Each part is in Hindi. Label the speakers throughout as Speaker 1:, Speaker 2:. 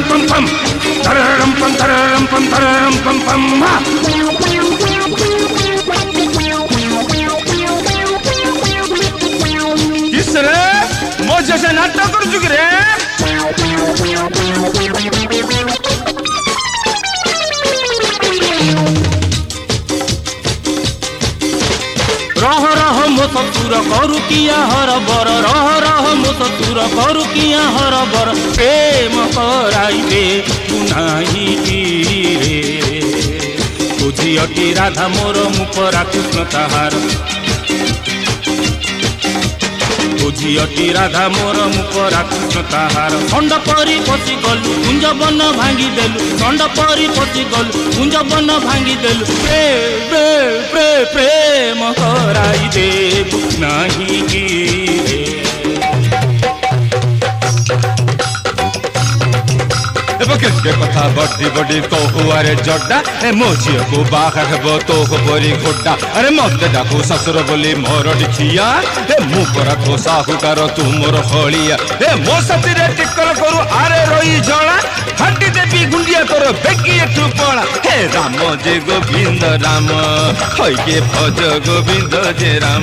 Speaker 1: pam pam, tararam pam tararam pam tararam pam pam ha. किसरे मौजे से नाटक कर चुके रे रह रह मो ससुर करू किया हर बर रह रह मो ससुर करू किया हर बर प्रेम कराई दे पुनाही रे बुझियटी राधा मोर मुपरा कृष्ण ताहार बुझियटी राधा मोर मुपरा कृष्ण ताहार खंड परी पशि गलु कुंज बन भांगी देलु खंड परी पशि गलु कुंज बन भांगी देलु प्रेम कराई देबु नाही रे के कथा बड़ी बड़ी कहुआरे जड्डा ए मो झील को बाहा हेब तो परी घोटा अरे मत डाकू ससुर बोली मोर डिखिया ए मु परा तो साहुकार तू मोर हलिया ए मो साथी रे टिक्कर करू आरे रही जला हड्डी देवी गुंडिया तोर बेगी एठू पळा हे राम जे गोविंद राम होय के भज गोविंद जे राम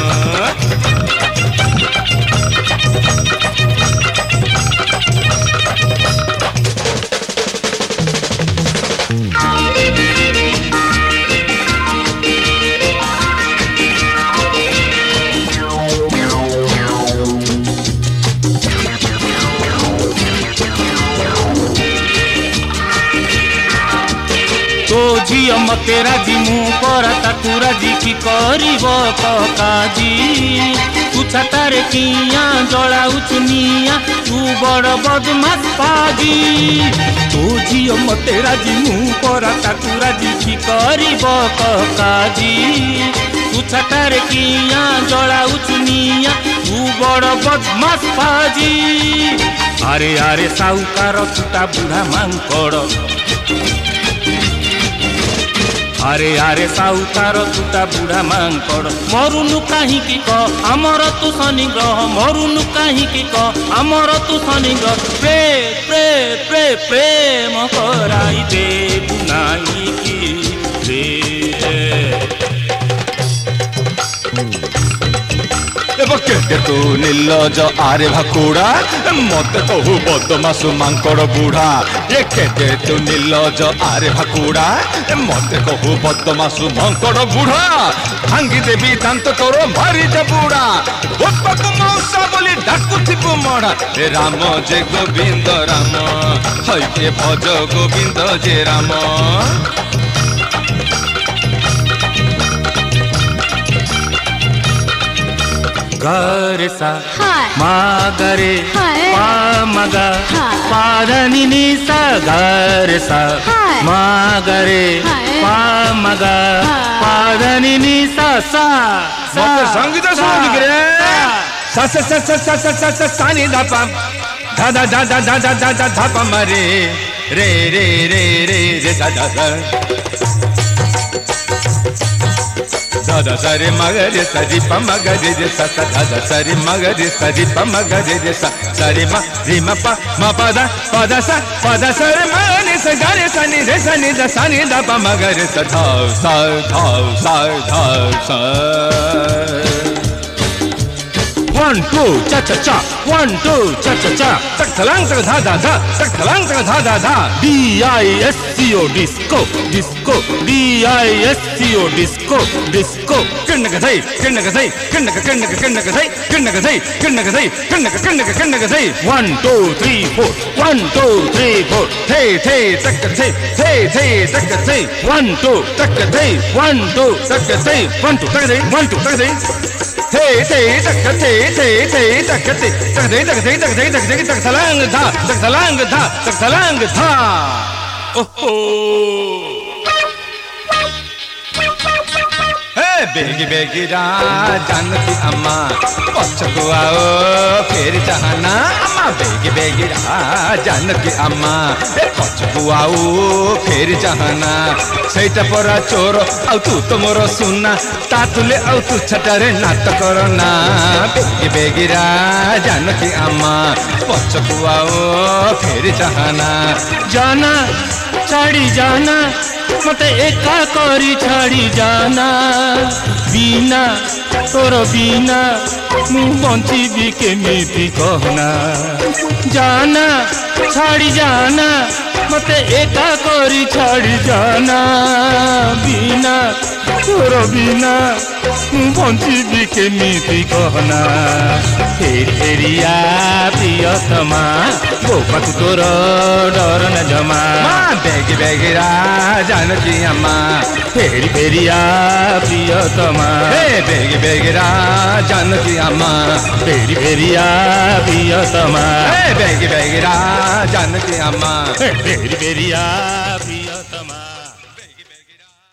Speaker 1: तो झील मते राजी मु पर ताकू राजी की करिब ककाजी तू छातारे किया जलाऊ चुनिया तू बड़ बदमाश पाजी तो झील मते राजी मु पर ताकू राजी की करिब ककाजी तू छातारे किया जलाऊ चुनिया तू बड़ बदमाश पाजी आरे आरे साहुकार छुटा बुढ़ा मांकड़ आरे आरे साहुकार तुटा बुढ़ा मांकड़ मरुनु कहीं की कह आमर तू शनि ग्रह मरुनु कहीं की कह आमर तू शनि ग्रह प्रेम कराई दे बुनाई की रे के तू नीलज आरे भाकुड़ा मत कहू बदमासु मांकड़ बुढ़ा ये के तू नीलज आरे भाकुड़ा मत कहू बदमासु मांकड़ बुढ़ा भांगी देवी दांत तोर मारी जा बुढ़ा बापा मौसा बोली डाकुथिबु मड़ा हे राम जे गोविंद राम हई के भज गोविंद जे राम गरे सा मागरे पा मगा पाधनी नि सा गरे सा मागरे पा मगा पाधनी नि सा सा मत संगीत सुन रे सा सा सा सा सा सा सा सा नि दा पा धा धा धा धा धा धा धा धा पा मरे रे रे रे रे रे धा धा धा दादा सारे मगरे सरी पमगरे जे सा सा दादा सारे मगरे सरी पमगरे जे सा सारे मा रे मा पा मा पादा पादा सा रे मा नि सा गा रे सा नि रे सा नि दा सा नि दा पमगरे सा धा सा धा सा धा सा 1 2 cha cha cha 1 2 cha cha cha tak thalang tak dha dha dha tak thalang tak dha dha dha disco disco disco disco disco disco kinnaga thai 1 2 3 4 1 2 3 4 thai thai tak thai thai thai tak thai 1 2 tak thai 1 2 tak thai 1 2 tak thai 1 2 tak thai Hey hey tak hey hey hey tak hey tak hey tak hey tak hey tak hey tak salang tha oh oh hey
Speaker 2: बेगी बेगी रा जानकी अम्मा पछको आओ फेरि चाहना अम्मा बेगी बेगी रा जानकी अम्मा पछको आओ फेरि चाहना सैटा परा चोर आउ तू तो मोर सुना तातुले आउ तू छटारे नाट करना बेगी बेगी रा जानकी अम्मा पछको आओ फेरि चाहना
Speaker 1: जाना छाड़ी जाना मते एका करी छाड़ी जाना बिना तोर बिना मु बंचिबी केमिति कहना जाना छाड़ी जाना मते एका करी छाड़ी जाना बिना तोर बिना मु बंचिबी केमिति कहना फेरिया प्रियतमा गोपातु तोर डर न जमा
Speaker 2: बेगी बेगी रा जानकी अम्मा
Speaker 1: फेरी फेरिया प्रियतमा
Speaker 2: बेगी बेगी रा जानकी अम्मा
Speaker 1: फेरी फेरिया प्रियतमा
Speaker 2: बेगी बेगी रा जानकी अम्मा
Speaker 1: फेरी फेरिया प्रियतमा।